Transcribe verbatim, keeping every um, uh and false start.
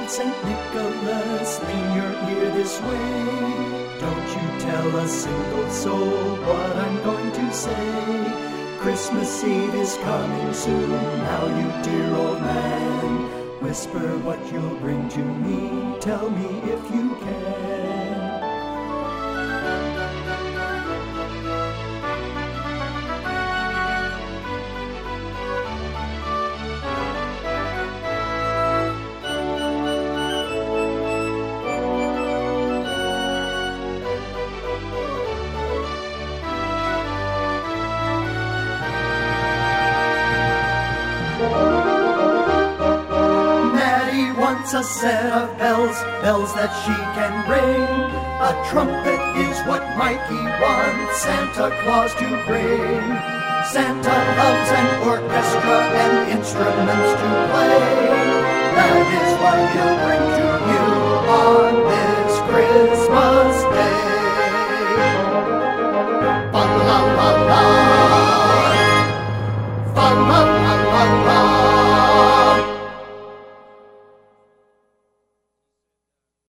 Saint Nicholas, lean your ear this way. Don't you tell a single soul what I'm going to say. Christmas Eve is coming soon, now you dear old man. Whisper what you'll bring to me, tell me if you can. Wants a set of bells, bells that she can ring. A trumpet is what Mikey wants Santa Claus to bring. Santa loves an orchestra and instruments to play. That is what he'll bring to